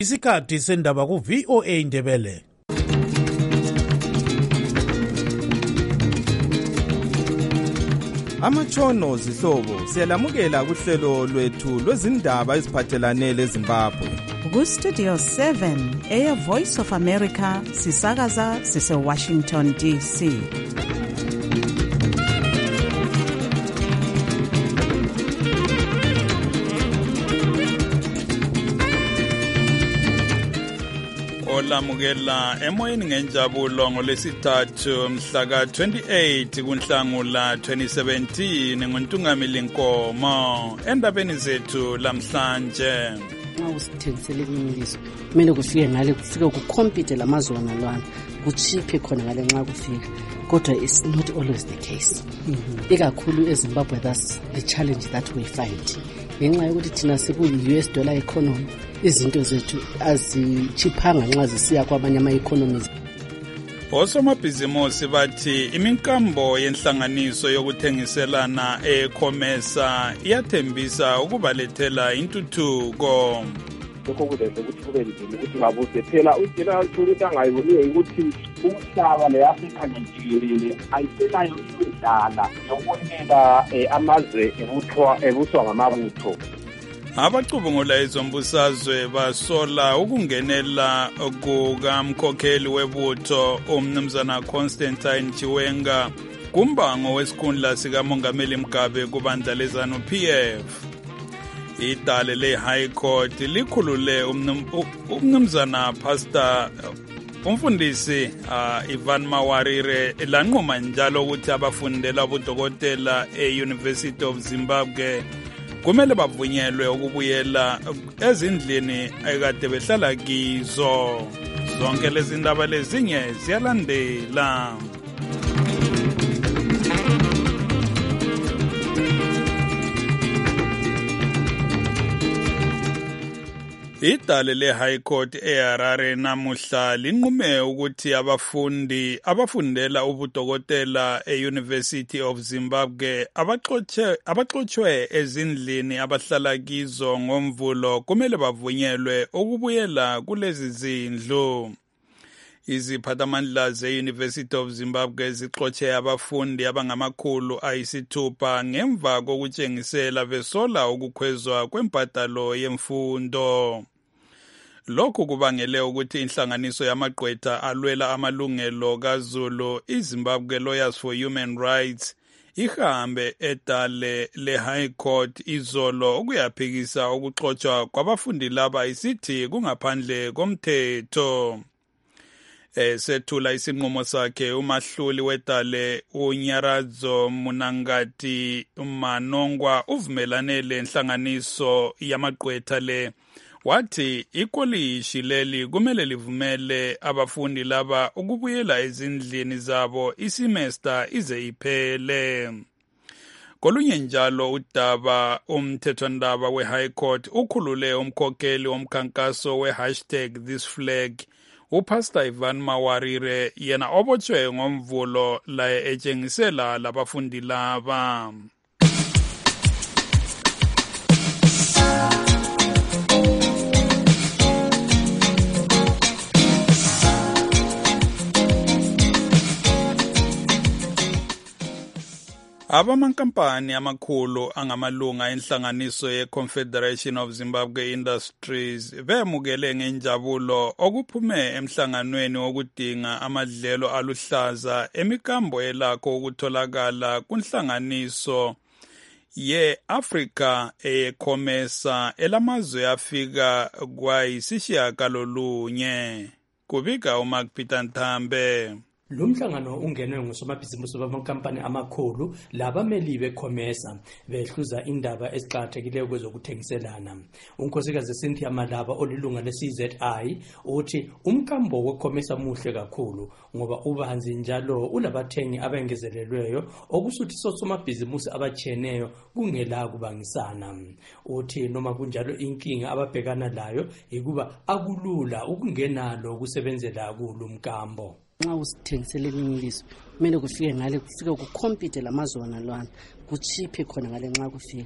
Isikhathi sendaba ku VOA Indebele. Amatshono zihlobo siyalamukela kuhlelo lwethu lwezindaba eziphathelane leZimbabwe. Ku Studio 7 Air Voice of America sisakaza sise Washington DC. Olamukela emoyeni ngenjabulo ngolesithathu mhla ka-28 kuNhlangula 2017 ngoNtungamili Nkomo endabeni zethu lamhlanje. Nxa usithengisele imiliso kumele kufike ngale kufike kucompete lamazwe nalwana kuchiphe khona ngale nxa kufika kodwa it's not always the case. Ikakhulu eZimbabwe that's the challenge that we find. Ngenxa yokuthi thina siku-US dollar economy izinto zethu azichiphanga nxa zisiya kwabanye ama-economies. Osomabhizimusi bathi iminkambo yenhlanganiso yokuthengiselana eComesa iyathembisa ukubalethela intuthuko. Lokho kuzenza ukuthi kube nzima ukuthi ngabuze phela uGeneral Thuluthi angayiboniyo ukuthi umhlaba le-Afrika njikelele ayisenayo indlela yokwenela amazwe ebuswa ngamabutho. Abacubungula ezombusazwe basola ukungenela kukamkhokheli webutho uMnumzana Constantine Chiwenga kumbango wesikhundla sikamongameli Mugabe kubandla lezanu PF. Idale le-High Court likhulule uMnumzana Pastor umfundisi Ivan Mawarire lanquma njalo ukuthi abafundela ubudokotela e-University of Zimbabwe kumele bavunyelwe ukubuyela ezindlini ekade behlala kizo. Zonke lezi ndaba lezinye ziyalandela. Idale le-High Court eHarare namuhla linqume ukuthi abafundela ubudokotela e-University of Zimbabwe abaxotshwe ezindlini abahlala kizo ngomvulo kumele bavunyelwe ukubuyela kulezi zindlu. Iziphathamandla ze-University of Zimbabwe zixotshe abafundi abangama600 ngemva kokutshengisela besola ukukhwezwa kwempatalo yemfundo. Lokhu kubangele ukuthi inhlanganiso yamagqwetha alwela amalungelo kaZulu iZimbabwe Lawyers for Human Rights ihambe edale le-High Court izolo ukuyaphikisa ukuxotshwa kwabafundi laba isithi kungaphandle komthetho. Sethula isinqumo sakhe umahluli wedale uNyaradzo Munangati Manongwa uvumelane lenhlanganiso yamagqwetha le wathi ikolishi leli kumele livumele abafundi laba ukubuyela ezindlini zabo isemester ize iphele. Kolunye njalo udaba umthethwandaba we-High Court ukhulule umkhokheli womkhankaso we#ThisFlag uPastor Ivan Mawarire yena obotshwe ngomvulo la etshengisela labafundi laba. Abamankampani amakhulu angamalunga enhlanganiso ye-Confederation of Zimbabwe Industries bemukele ngenjabulo okuphume emhlanganweni wokudinga amadlelo aluhlaza emikambo elakho ukutholakala kunhlanganiso ye-Africa eComesa elamazwe afika kwayisishiyagalolunye. Kubika uMark Peter Nthambe. Lo mhlangano ungenwe ngusomabhizimusi bamakampani amakhulu labameli beComesa behluza indaba eziqhakathekileyo kwezokuthengiselana. Unkosikazi Cynthia Malaba olilunga le-CZI uthi umkambo weComesa muhle kakhulu ngoba ubanzi njalo ulabathengi abengezelelweyo okusuthi sosomabhizimusi abatsheneyo kungela kubangisana. Uthi noma kunjalo inkinga ababhekana layo ikuba akulula ukungenalo kusebenzela kulo mkambo. Nxa usithengisele imiliso kumele kufike ngale kufike kucompete lamazwe nalwana kuchiphe khona ngale nxa kufika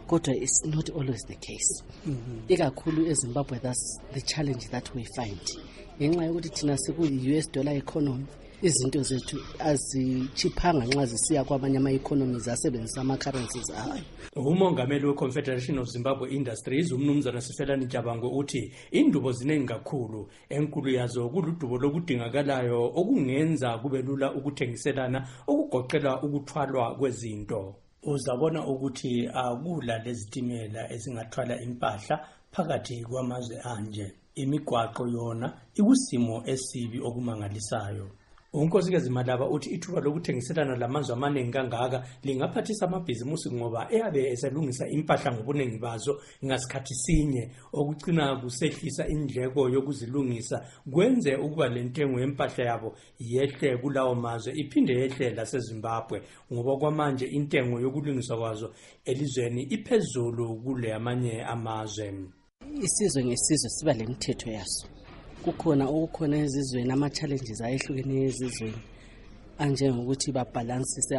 kodwa it's not always the case. Ikakhulu eZimbabwe, that's the challenge that we find. Ngenxa yokuthi thina siku-US dollar economy, izinto zethu azichiphanga nxa zisiya kwamanye ama-economies asebenzisa ama-currencies ayo. Umongameli we-Confederation of Zimbabwe Industries umnumzana Sifelani Jabango uthi indubo ziningi kakhulu, enkulu yazo kuludubo lokudingakalayo okungenza kube lula ukuthengiselana okugoqela ukuthwalwa kwezinto. Uzabona ukuthi akula lezitimela ezingathwala impahla phakathi kwamazwe anje. Imigwaqo yona ikusimo esibi okumangalisayo. Unkosikazi Malaba uthi ithuba lokuthengiselana lamazwe amaningi kangaka lingaphathisa amabhizimusi ngoba eyabe eselungisa impahla ngobuningi bazo ngasikhathi sinye, okucina kusehlisa indleko yokuzilungisa, kwenze ukuba lentengo yempahla yabo yehle kulawo mazwe iphinde yehle laseZimbabwe, ngoba kwamanje intengo yokulungiswa kwazo elizweni iphezulu kule amanye amazwe. Isizwe ngesizwe siba lemithetho yaso. Kukhona ezizweni ama-challenges ayehlukeneyo ezizweni anjengokuthi babhalansise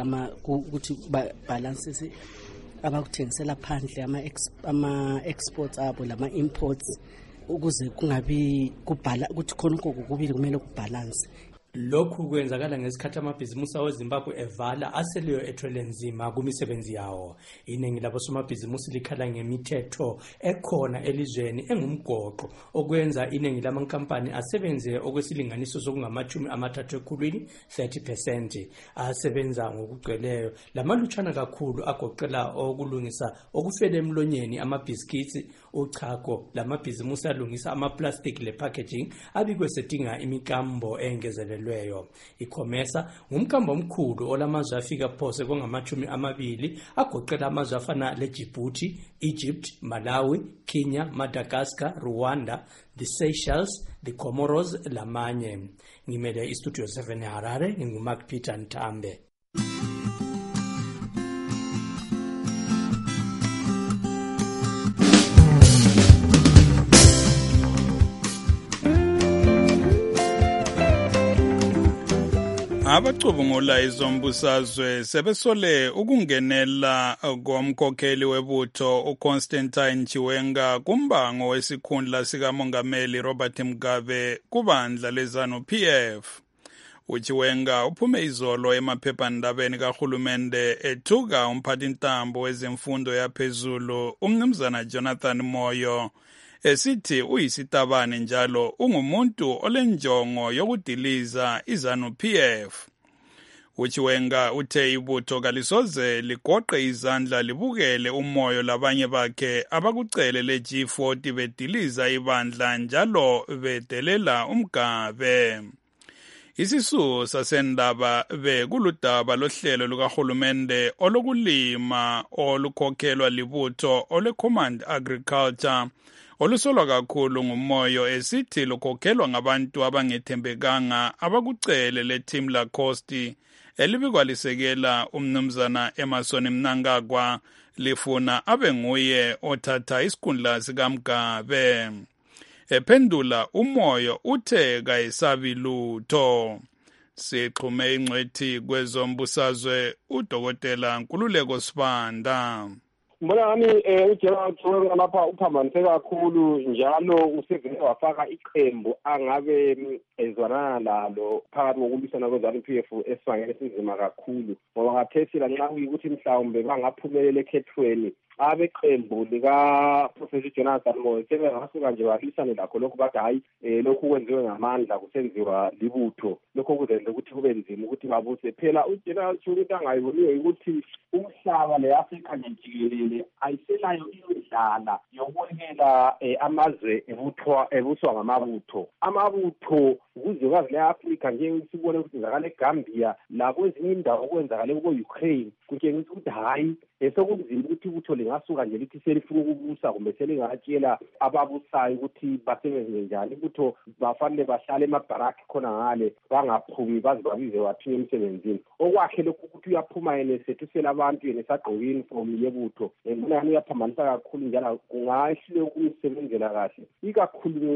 abakuthengisela phandle ama-exports abo lama-imports ukuze kungabi ukuthi khonokho kokubili kumele kubhalanse. Lokhu kwenzakala ngesikhathi amabhizimusi aweZimbabwe evala aseleyo ethwele nzima kumisebenzi yawo. Iningi labosomabhizimusi likhala ngemithetho ekhona elizweni engumgoqo okwenza iningi lamankampani asebenze okwesilinganiso sokungama-30 ekhulwini 30% asebenza ngokugcweleyo. Lamalutshwana kakhulu agoqela okulungisa okufele emlonyeni, amabhiskitsi, uchago, lamabhizimusi alungisa amaplastic le-packaging abikwe sedinga imikambo engezelelweyo. ICOMESA ngumkambo omkhulu olamazwe afika phose kongama-20 agoqela amazwe afana leDjibouti, Egypt, Malawi, Kenya, Madagascar, Rwanda, the Seychelles, the Comoros lamanye. Ngimele iStudio 7 Harare, nginguMark Peter Ntambe. Abacubungula izombusazwe sebesole ukungenela komkhokheli webutho uConstantine Chiwenga kumbango wesikhundla sikamongameli Robert Mugabe kubandla leZANU-PF. uChiwenga uphume izolo emaphephandabeni kahulumende ethuka umphathintambo wezemfundo yaphezulu umnumzana Jonathan Moyo esithi uyisitabane njalo ungumuntu olenjongo yokudiliza iZANU-PF. uChiwenga uthe ibutho kalisoze ligoqe izandla libukele umoyo labanye bakhe abakucele le-G40 bediliza ibandla njalo bedelela uMgabe. Isisu sasendaba bekuludaba lohlelo lukahulumende olokulima olukhokhelwa libutho ole-Command Agriculture olusolwa kakhulu ngumoyo esithi lukhokhelwa ngabantu abangethembekanga abakucele le-Team Lacoste elibikwa lisekela umnumzana Emmerson Mnangagwa lifuna abe nguye othatha isikhundla sikaMgabe. Ephendula umoyo uthe kayisabi lutho. Sixhume ingcwethi kwezombusazwe uDokotela Nkululeko Sibanda. Mbona nami uJerald Chiwenga lapha uphambanise kakhulu njalo usevele wafaka iqembu angabe ezwana lalo phakathi kokulwisana kweZANU-PF esifangene sinzima kakhulu ngoba ngathesila nxa kuyikuthi mhlawumbe bangaphumelela ekhethweni abeqembu lika-Professor Jonathan Moyo sebengasuka nje balwisane lakho lokhu bathi hayi lokhu kwenziwe ngamandla kusenziwa libutho lokho kuzenza ukuthi kube nzima ukuthi babuse phela uJerald Chiwenga angayiboniwe ukuthi umhlaba le-Afrika nje jikelele ayiselayo indlala yokwekela amazwe ebuswa ngamabutho. Amabutho kuzwekazi le-Afrika njengesibone ukuthi kwenzakala eGambia lakwezinye indawo okwenzakale ko-Ukraine kutshengisa ukuthi hayi sekunzima ukuthi ibutho lingasuka nje lithi selifuna ukubusa kumbe selingatshela ababusayo ukuthi basebenze njani. Ibutho bafanele bahlale emabharaki khona ngale bangaphumi baze babize bathiwe emsebenzini. Okwakhe lokhu ukuthi uyaphuma yena sethisela abantu yena esagqoke uniform yebutho ngibona uyaphambanisa kakhulu njalo kungahlule ukumsebenzela kahle ikakhulu nxa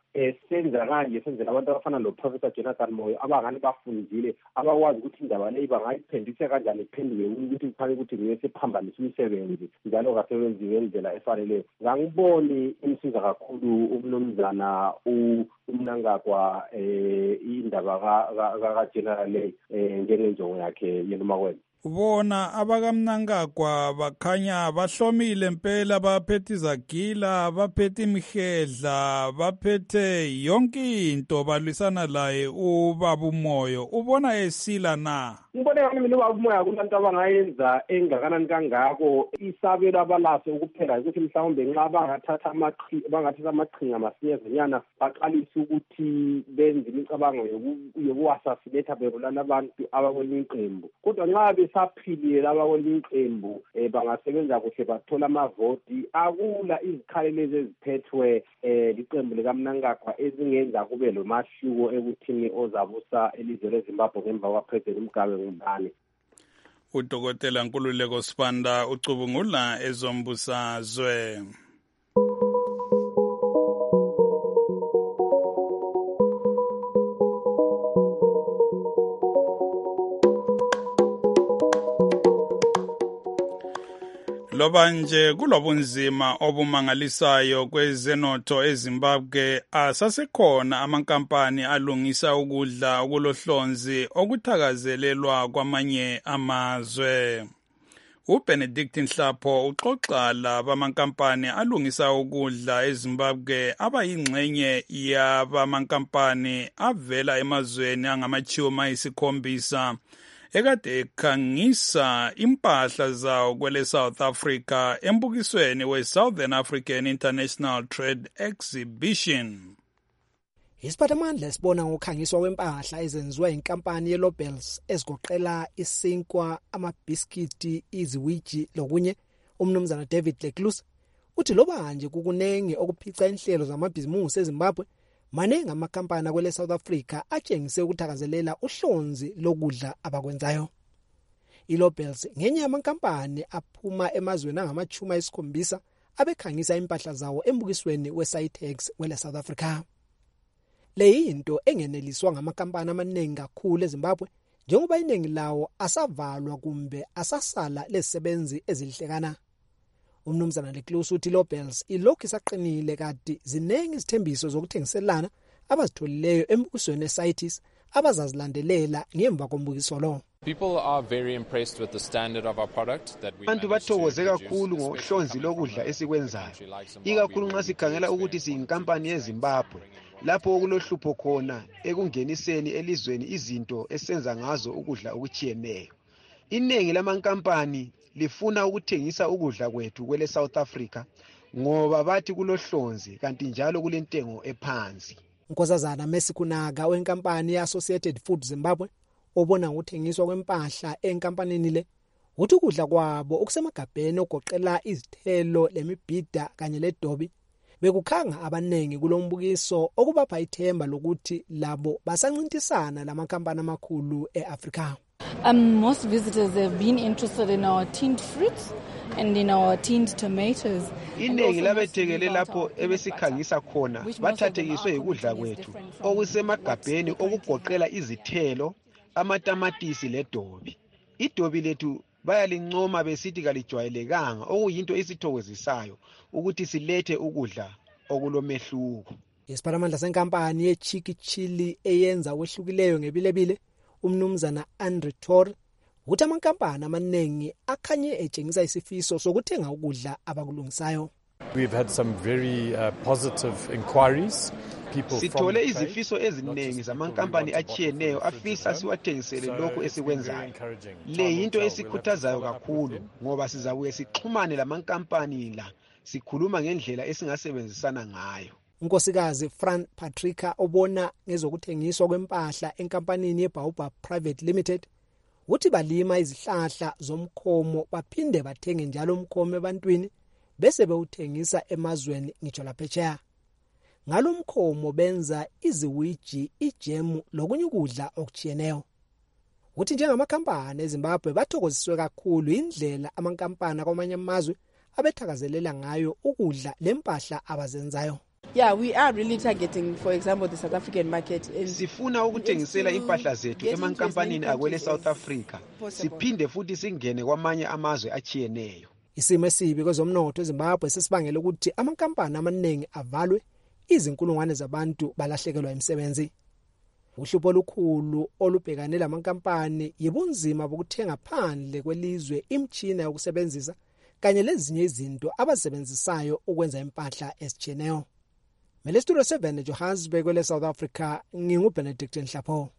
senza kanje senzela abantu abafana lo-Professor Jonathan Moyo abangani bafundile abakwazi ukuthi indaba leyi bangayiphendisa kanjani iphenduke ukuthi kufanele ukuthi ngiyesephambanisa imisebenzi njalo kasebenziwe ngendlela efaneleyo. Ngangiboni imsiza kakhulu umnumzana uMnangagwa indaba ka-General leyi njengenjongo yakhe yeNomakwena. Bona abakamnangagwa bakhanya bahlomile impela, baphethe izagila, baphethe imihedla, baphethe yonke into balwisana laye ubaba uMoyo. Ubona esila na? Ngibone yami mina ubaba uMoyo kulanto abangayenza engakanani kangako, isabelo abalaso ukuphela ukuthi mhlawumbe nxa bangathatha amaqhinga masinyazanyana baqalise ukuthi benze imicabango yokuassassinate bebulala abantu abakwelinye iqembu. Kodwa nxa besaphilile laba kwelinye iqembu bangasebenza kuhle bathola amavoti, akula izikhali lezi eziphethwe liqembu likaMnangagwa ezingenza kube lo mahluko ekuthini ozabusa elizwe leZimbabwe ngemva kwaPresident Mugabe ngubani. Udokotela Nkululeko Sibanda ucubungula ezombusazwe. Loba nje kulobunzima obumangalisayo kwezenotho eZimbabwe, asasekhona amankampani alungisa ukudla okulohlonzi okuthakazelelwa kwamanye amazwe. uBenedict Nhlapho uxoxa laba amankampani alungisa ukudla eZimbabwe abayingxenye yabamankampani avela emazweni angamachiuma ayisikhombisa ekade ekhangisa impahla zawo kwele South Africa embukisweni we-Southern African International Trade Exhibition. Isiphathamandla sibona ngokhangiswa kwempahla ezenziwa inkampani yeLobels ezigoqela isinkwa, amabhiskiti, iziwiji lokunye. Umnumzana David Lecluse uthi loba nje kukunenge okuphica inhlelo zamabhizimusi eZimbabwe, manengi amakampani kwele South Africa atshengise ukuthakazelela uhlonzi lokudla abakwenzayo. iLobels ngenye yamankampani aphuma emazweni angamachuma esikhombisa abekhangisa impahla zawo embukisweni weSitex kwele South Africa. Le yinto engeneliswa ngamakampani amaningi kakhulu eZimbabwe njengoba iningi lawo asavalwa kumbe asasala lezisebenzi ezilihlekana. Umnumzana Lecluse uthi iLobels ilokhu isaqinile kanti zinengi izithembiso zokuthengiselana abazitholileyo embukisweni weSitex abazazilandelela ngemva kombukiso lo. People are very impressed with the standard of our product that we Abantu bathokoze kakhulu ngohlonzi lokudla esikwenzayo. Ikakhulu nxa sikhangela ukuthi siyinkampani yeZimbabwe lapho okulohlupho khona ekungeniseni elizweni izinto esenza ngazo ukudla okuchiyeneyo. Inengi lamankampani lifuna ukuthengisa ukudla kwethu kwele South Africa ngoba bathi kulohlonzi kanti njalo kulentengo ephansi. Nkosazana Mesikunaka wenkampani yeAssociated Food Zimbabwe obona ngokuthengiswa kwempahla enkampanini le uthi ukudla kwabo okusemagabheni ogoqela izithelo lemibhida kanye ledobi bekukhanga abanengi kulombukiso okubapha ithemba lokuthi labo basancintisana lamakhampani amakhulu eAfrika. Most visitors have been interested in our tinned fruits and in our tinned tomatoes. Inengi labethekele lapho ebesikhangisa khona bathathekiswe ukudla kwethu okusemagabheni okugoqela izithelo, amatamatisi ledobi. Idobi lethu bayalincoma besithi kalijwayelekanga okuyinto isithokozisayo ukuthi silethe ukudla okulomehluko. Isiphathamandla senkampani yeChiki Chili eyenza wehlukileyo ngebilebile umnumzana Andre Tor uthi amankampani amaningi akhanye etshengisa isifiso sokuthenga ukudla abakulungisayo. We've had some very positive inquiries. Sithole izifiso eziningi zamankampani achiyeneyo afisa siwathengisele lokho esikwenzayo. Le yinto esikhuthazayo kakhulu ngoba sizabuye sixhumane lamankampani la sikhuluma ngendlela esingasebenzisana ngayo. Unkosikazi Fran Patricia obona ngezokuthengiswa kwempahla enkampanini yeBaobab Private Limited uthi balima izihlahla zomkhomo baphinde bathenge njalo umkhomo ebantwini bese bewuthengisa emazweni ngitsho laphetsheya. Ngalomkhomo benza iziwiji, ijemu lokunye ukudla okuchiyeneyo. Uthi njengamakhampani eZimbabwe bathokoziswe kakhulu indlela amankampani akwamanye amazwe abethakazelela ngayo ukudla lempahla abazenzayo. Yeah, we are really targeting, for example, the South African market. Sifuna ukuthengisela impahla zethu emankampanini akwele South Africa. Siphinde futhi singene kwamanye amazwe achiyeneyo. Isimo esibi kwezomnotho eZimbabwe sesibangela ukuthi amankampani amaningi avalwe, izinkulungwane zabantu balahlekelwa imisebenzi. Uhlupho olukhulu olubhekane lamankampani yibunzima bokuthenga phandle kwelizwe imtshina yokusebenzisa kanye lezinye izinto abasebenzisayo ukwenza impahla esicheneyo. Mele Studio 7 Johannesburg kwele South Africa, nginguBenedict Nhlapho.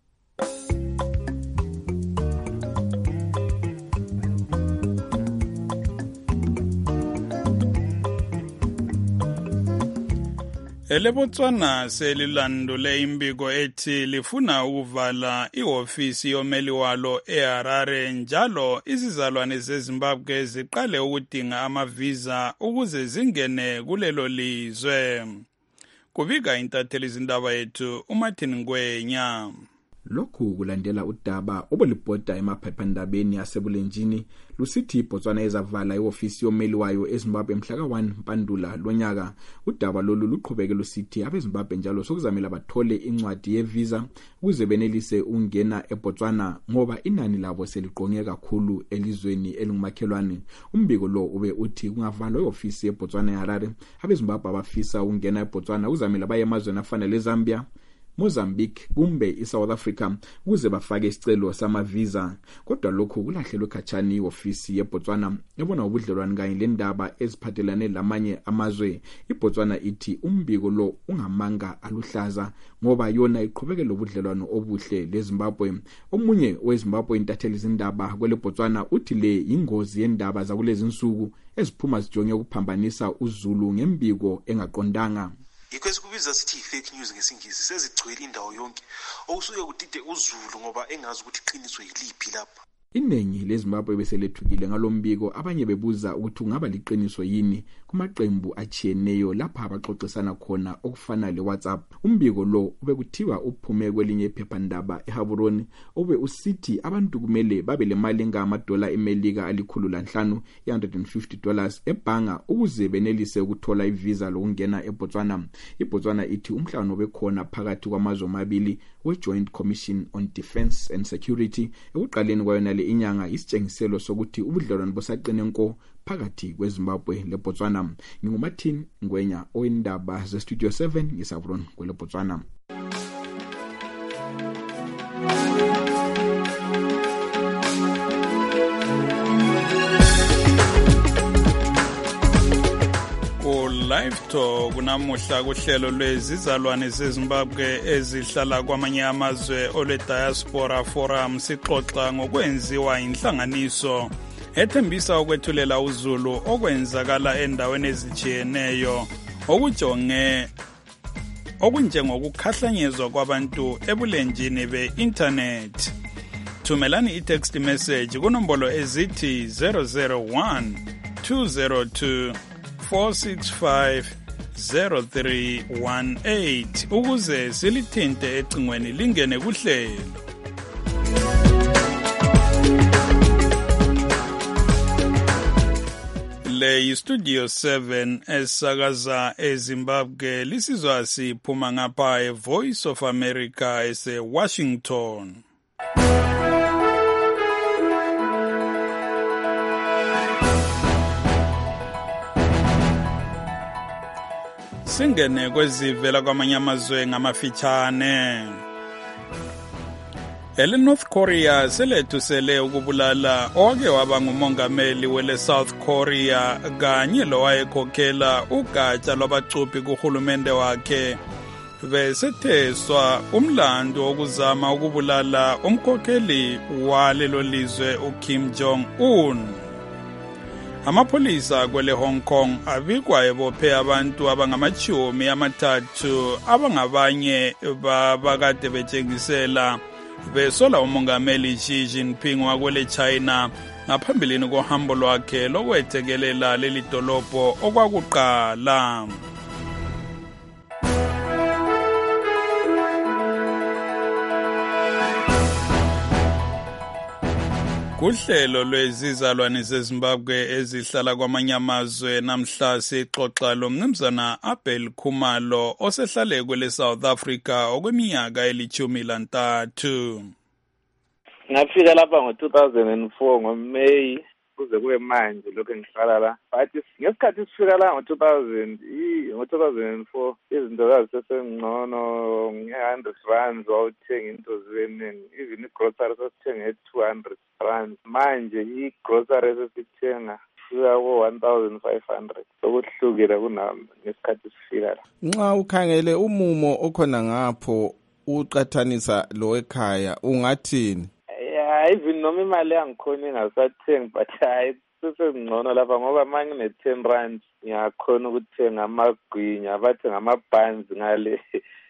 EleBotswana selilandule imbiko ethi lifuna ukuvala iofisi yomeli walo eHarare njalo izizalwane zeZimbabwe ziqale ukudinga amavisa ukuze zingene kulelo lizwe. Kubika intatheli izindaba yethu uMartin Ngwenya. Lokhu kulandela udaba obulibhoda emaphephandabeni yasebulenjini lusithi iBotswana ezavala iofisi yomeli wayo eZimbabwe mhla ka-1 Mpandula lonyaka. Udaba lolu luqhubeke lusithi abeZimbabwe njalo sokuzamela bathole incwadi yevisa ukuze benelise ukungena eBotswana ngoba inani labo seliqonge kakhulu elizweni elingumakhelwane. Umbiko lo ube uthi kungavalwa iofisi eBotswana eHarare, abeZimbabwe abafisa ukungena eBotswana uzamela baye emazweni afana leZambia, Mozambique kumbe iSouth Africa ukuze bafake isicelo samavisa. Kodwa lokhu kulahlelwe khatshana iofisi yeBotswana ebona ubudlelwano kanye lendaba eziphathelane lamanye amazwe. iBotswana ithi umbiko lo ungamanga aluhlaza ngoba yona iqhubekela ubudlelwano obuhle leZimbabwe. Omunye weZimbabwe intatheli izindaba kwele Botswana uthi le ingozi yendaba zakulezi insuku eziphuma zijonge ukuphambanisa uZulu ngembiko engaqondanga. Yikho kubiza sithi fake news ngesingisi sezigcwele indawo yonke okusuke kudide uZulu ngoba engazi ukuthi iqiniso yiliphi lapha. Iningi leZimbabwe beselethukile ngalombiko, abanye bebuza ukuthi ungaba liqiniso yini kumaqembu achiyeneyo lapha abaxoxisana khona okufana leWhatsApp. Umbiko lo ubekuthiwa uphume kwelinye iphephandaba eHaburoni obe usithi abantu kumele babe lemali engama-$5 $150 ebhanga ukuze benelise ukuthola ivisa lokungena eBotswana. iBotswana ithi umhlangano bekhona phakathi kwamazwe amabili we-Joint Commission on Defence and Security ekuqaleni kwayona le inyanga isitshengiselo sokuthi ubudlelwano bosaqine nko phakathi kweZimbabwe leBotswana. NginguMartin Ngwenya oyindaba zeStudio 7 ngeSavron kweleBotswana. Live Talk kunamuhla kuhlelo lwezizalwane zeZimbabwe ezihlala kwamanye amazwe ole Diaspora Forum sixoxa ngokwenziwa inhlanganiso ethembisa ukwethulela uZulu okwenzakala endaweni ezijiyeneyo okunjengokukhahlenyezwa kwabantu ebulenjini be-internet. Thumelani i-text message kunombolo ezithi 001 202 4650318 ukuze silithinte ecingweni lingene kuhlelo. Le Studio 7 esakaza eZimbabwe lisizwa siphuma ngapha eVoice of America eseWashington. Singene kwezivela kwamanye amazwe ngamafitshane. North Korea selethusele ukubulala owake waba ngumongameli wele South Korea kanye lowayekhokhela ugatsha lwabacuphi kuhulumende wakhe. Besetheswa umlando wokuzama ukubulala umkhokheli walelo lizwe uKim Jong-un. Amapolisa kwele Hong Kong abikwa ebophe abantu abangama-30 abangabanye babakade betshengisela besola umongameli Xi Jinping wakwele China ngaphambilini kohambo lwakhe lokwethekelela leli dolobho okwakuqala. Kuhlelo lwezizalwane zeZimbabwe ezihlala kwamanye amazwe namhla sixoxa lo mnumzana Abel Khumalo osehlale kwele South Africa okweminyaka eli-13. Ngafika lapha ngo-2004 ngoMeyi kuze kube manje lokho ngihlala la. But ngesikhathi sifika la ngo-2004 izinto zazisengcono nge-R100 wawuthenga into zibeningi. Even i-grocery sasithenga nge-R200. Manje i-grocery sesithenga fika ko-1,500. Sokuhlukile ngesikhathi sifika la. Nxa ukhangele umumo okhona ngapho uqathanisa lo ekhaya ungathini? Even noma imali yangikhona ingasathengi but hayi sesengcono lapha ngoba manje ngine-R10 ngiyakhona ukuthenga amagwinya bathenga ama-buns ngale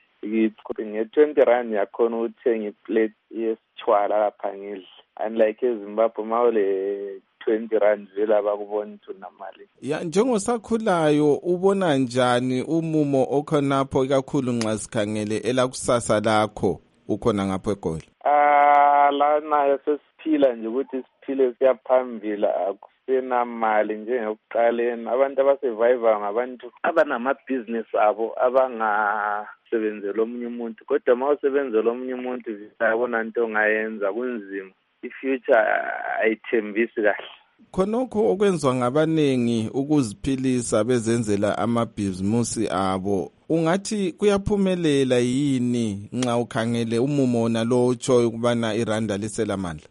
nge-R20 ngiyakhona ukuthenga iplate yesitshwala lapha ngidle. Unlike eZimbabwe mawule R20 vele abakubona ukuthi unamali. Ya njengosakhulayo ubona njani umumo okhonapho ikakhulu nxa sikhangele elakusasa lakho ukhona ngapho eGoli? Lana sesiphila nje ukuthi siphile siyaphambili akusenamali njengekuqaleni. Abantu abasurvive ngabantu abanamabhizinisi abo abangasebenzela omunye umuntu, kodwa uma usebenzela omunye umuntu uyabona into ongayenza kunzima. I-future ayithembisi kahle. Khonokho okwenziwa ngabanengi ukuziphilisa bezenzela amabhizimusi abo ungathi kuyaphumelela yini nxa ukhangele umumo nalo utsho ukubana iranda liselamandla?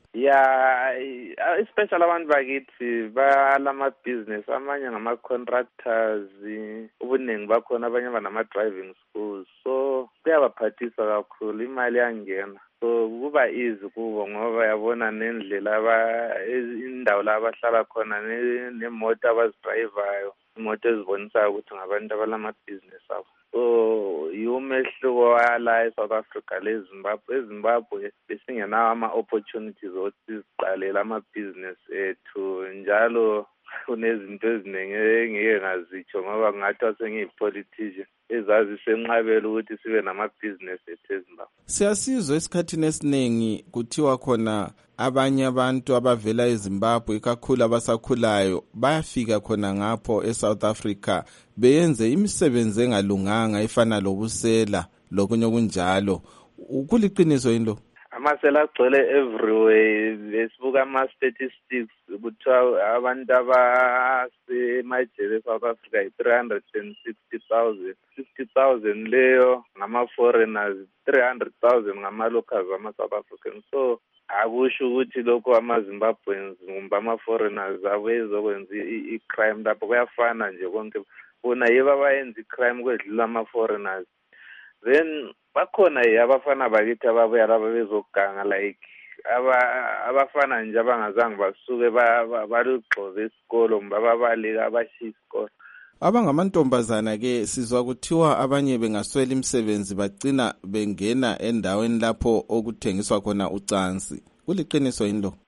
Especially abantu bakithi balamabhizinesi, amanye ngama-contractors, ubuningi bakhona, abanye banama-driving schools, so kuyabaphathisa kakhulu, imali yangena. So kuba easy kubo ngoba yabona nendlela indawo la abahlala khona nemoto abazidrayivayo, imoto ezibonisayo ukuthi ngabantu abalamabhizinesi abo. So umehluko wala eSouth Africa leZimbabwe. eZimbabwe besingenawo ama-opportunities ukuthi siziqalela amabhizinesi ethu, njalo kunezinto eziningi engeke ngazitsho ngoba ngathiwa sengiyi-politician ezazisenqabela ukuthi sibe namabhizinesi ethu eZimbabwe. Siyasizwa esikhathini esiningi kuthiwa khona abanye abantu abavela eZimbabwe ikakhulu abasakhulayo bayafika khona ngapho eSouth Africa beyenze imisebenzi engalunganga efana lobusela lokunye okunjalo. Kuliqiniso yini lo? Amasela agcwele everywhere. Besibuka ama-statistics kuthiwa abantu abasemajele eSouth Africa yi-360,000. 60,000 leyo ngama-foreigners, 300,000 ngama-locals ama-South Africans. So akusho ukuthi lokho ama-Zimbabweans kumbe ama-foreigners abezokwenza i-crime lapho kuyafana nje konke. Bona yibo abayenza i-crime kwedlula ama-foreigners. Then bakhona abafana bakithi ababuya lapha bezoganga like abafana nje abangazange basuke balugxoze isikolo mba babaleka abashiya isikolo. Abangamantombazana ke sizwa kuthiwa abanye bengaswela imisebenzi bagcina bengena endaweni lapho okuthengiswa khona ucansi. Kuliqiniso yini lo?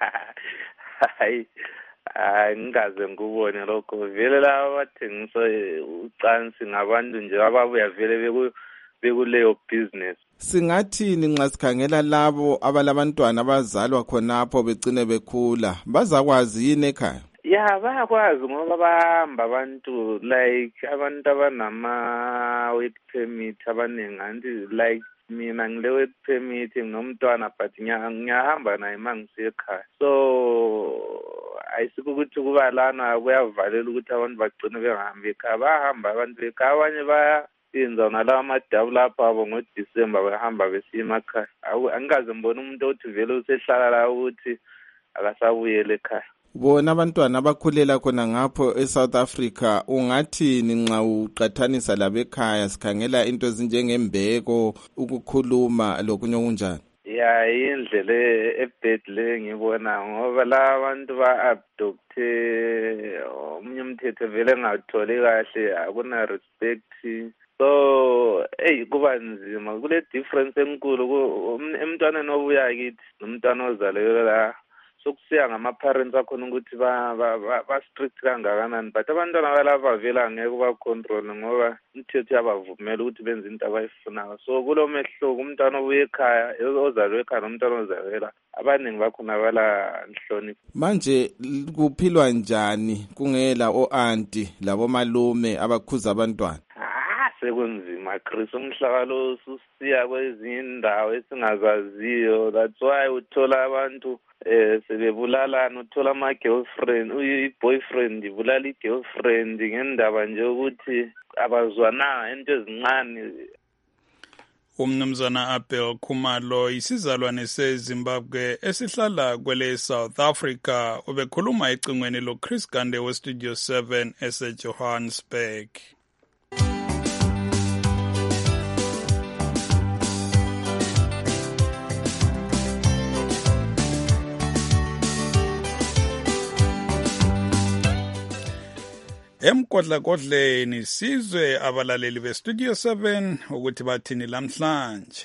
Hayi ngikaze ngubone lokho. Vele laba abathengisa ucansi ngabantu nje ababuya vele bekuleyo business. Singathini nxa sikhangela labo abalabantwana abazalwa khonapho begcine bekhula, bazakwazi yini ekhaya? Bayakwazi ngoba bahamba abantu like abantu abanama-work permit abaningi. Anti like mina ngile work permit nomntwana but ngiyahamba naye mangisiya ekhaya. So ayisiko ukuthi kuba lana kuyavalela ukuthi abantu bagcine bengahambi ekhaya. Bahamba abantu ekhaya, abanye yenza nalawa amadabu lapha abo ngoDisemba bahamba besiya emakhaya. Angikaze mbona umuntu othi vele usehlala la ukuthi akasabuyele ekhaya. Bona abantwana abakhulela khona ngapho eSouth Africa ungathini nxa uqathanisa labekhaya sikhangela into ezinjengembeko, ukukhuluma lokunye okunjani? Indlela ebhedle ngibona ngoba la abantu ba-abducte omunye umthetho vele engatholi kahle, akuna respect. So kuba nzima, kule difference enkulu emntwaneni obuya kithi nomntwana ozalelwe la sokusiya ngama-parents akhona ukuthi ba-strict kangakanani, but abantwana balapha vele angeke ubacontrole ngoba umthetho yabavumela ukuthi benze into abayifunayo. So kulo mehluko umntwana obuye ekhaya ozalwe ekhaya nomntwana ozalwela abaningi bakhona balanhlonipho. Manje kuphilwa njani kungela o-anti labomalume abakhuza abantwana? Sekunzima Chris, umhlaba lo susiya kwezinye indawo esingazaziyo. That's why uthola abantu sebebulalana, uthola ama-girlfriend, i-boyfriend ibulala i-girlfriend ngendaba nje ukuthi abazwananga into ezincane. Umnumzana Abel Khumalo isizalwane seZimbabwe esihlala kwele South Africa ubekhuluma ecingweni lo Chris Gande we Studio 7 eseJohannesburg. Emkodlakodleni sizwe abalaleli beStudio 7 ukuthi bathini lamhlanje.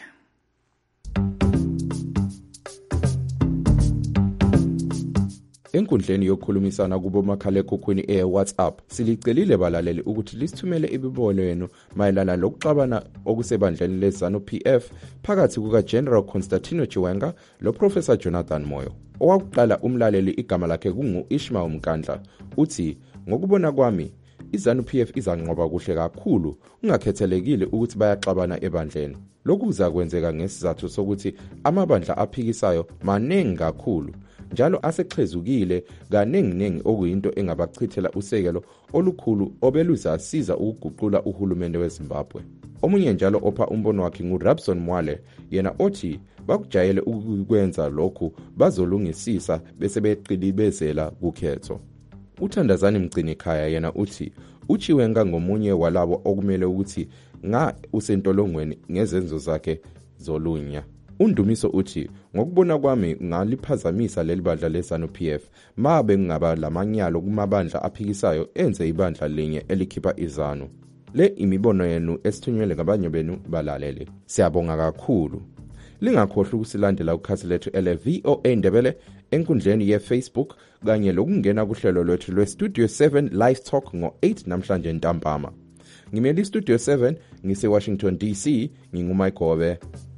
Enkundleni yokukhulumisana kubomakhalekhukhwini WhatsApp silicelile balaleli ukuthi lisithumele imibono yenu mayelana lokuxabana okusebandleni leZANU-PF phakathi kukaGeneral Constantino Chiwenga loProfessor Jonathan Moyo. Owakuqala umlaleli igama lakhe kungu-Ishmael Mkandla uthi ngokubona kwami iZANU-PF izanqoba kuhle kakhulu ungakhethelekile ukuthi bayaxabana ebandleni. Lokhu kuzakwenzeka ngesizathu sokuthi amabandla aphikisayo maningi kakhulu njalo asexhezukile kaningi okuyinto engabachithela usekelo olukhulu obeluzasiza ukuguqula uhulumende weZimbabwe. Omunye njalo opha umbono wakhe nguRabson Mwale yena othi bakujayele ukukwenza lokhu bazolungisisa bese beqilibezela kukhetho. Uthandazani Mgcinikhaya yena uthi uChiwenga ngomunye walabo okumele ukuthi usentolongweni ngezenzo zakhe zolunya. Undumiso uthi ngokubona kwami ngaliphazamisa leli bandla leZANU-PF mabe ngaba lamanyalo kumabandla aphikisayo enze ibandla linye elikhipha iZANU. Le imibono yenu esithunyelwe ngabanye benu balalele. Siyabonga kakhulu. Lingakhohlwa ukusilandela ukhathi lethu ele-VOA Ndebele enkundleni ye-Facebook kanye lokungena kuhlelo lwethu lwe-Studio 7 Live Talk ngo-8 namhlanje ntambama. Ngimele iStudio 7 ngise-Washington DC, nginguMayigobe.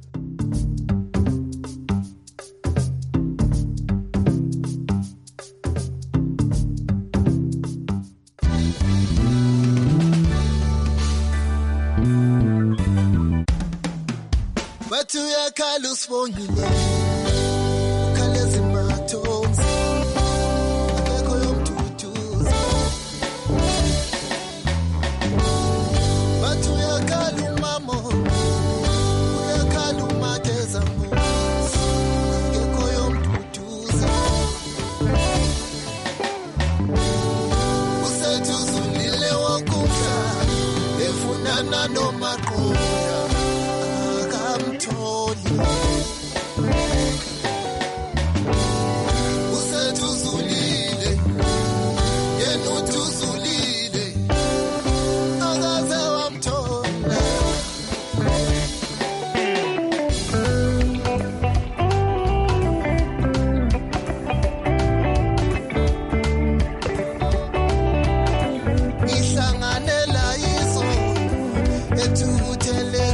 Bathu yakhala usibongile ukhaleza imathonzi akekho yomduduza. Bathu yakhala umamo uyakhala umadeza mbuzi akekho yomduduza. Usethu zulile wokudla efunana nomaqoya usethuzulile yena uthuzulile akaze wamthola. Ihlanganela yizo ethukuthele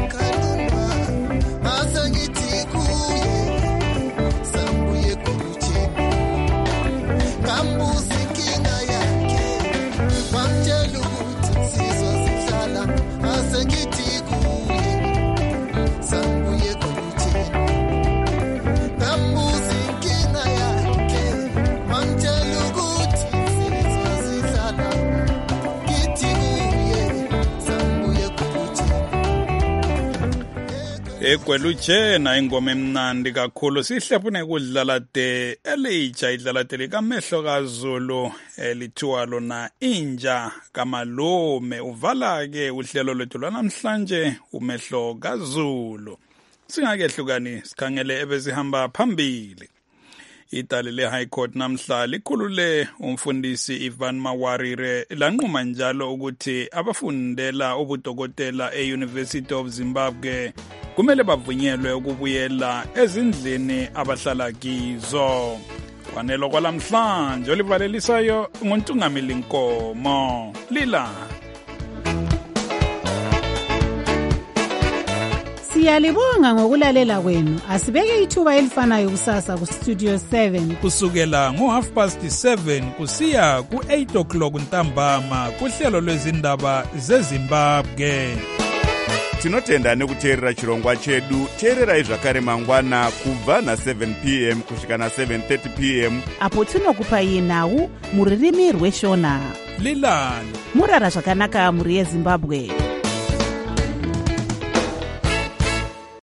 Egwelujena ingoma emnandi kakhulu sihlepune kudlala de elitsha idlala de likamehlo kaZulu elithiwa lona inja kamalume. Uvala ke uhlelo lwethu lwanamhlanje umehlo kaZulu. Singakehlukani sikhangele ebesihamba phambili. Idale le-High Court namhla likhulule umfundisi Ivan Mawarire lanquma njalo ukuthi abafundela ubudokotela e-University of Zimbabwe kumele bavunyelwe ukubuyela ezindlini abahlala kizo. kwanelo kwalamhlanje olivalelisayo nguntungameli Nkomo. Lila Siyalibonga ngokulalela kwenu. Asibeke ithuba elifanayo kusasa ku Studio 7 kusukela ngo7:30 kusiya ku8:00 ntambama kuhlelo lwezindaba zeZimbabwe. Tinotenda nekuteerera chirongwa chedu. Teererai zvakare mangwana kubva na7 p.m. kusvika na7:30 p.m. apo tinokupai nhau muririmi rweshona. Lilani murara zvakanaka muri yeZimbabwe.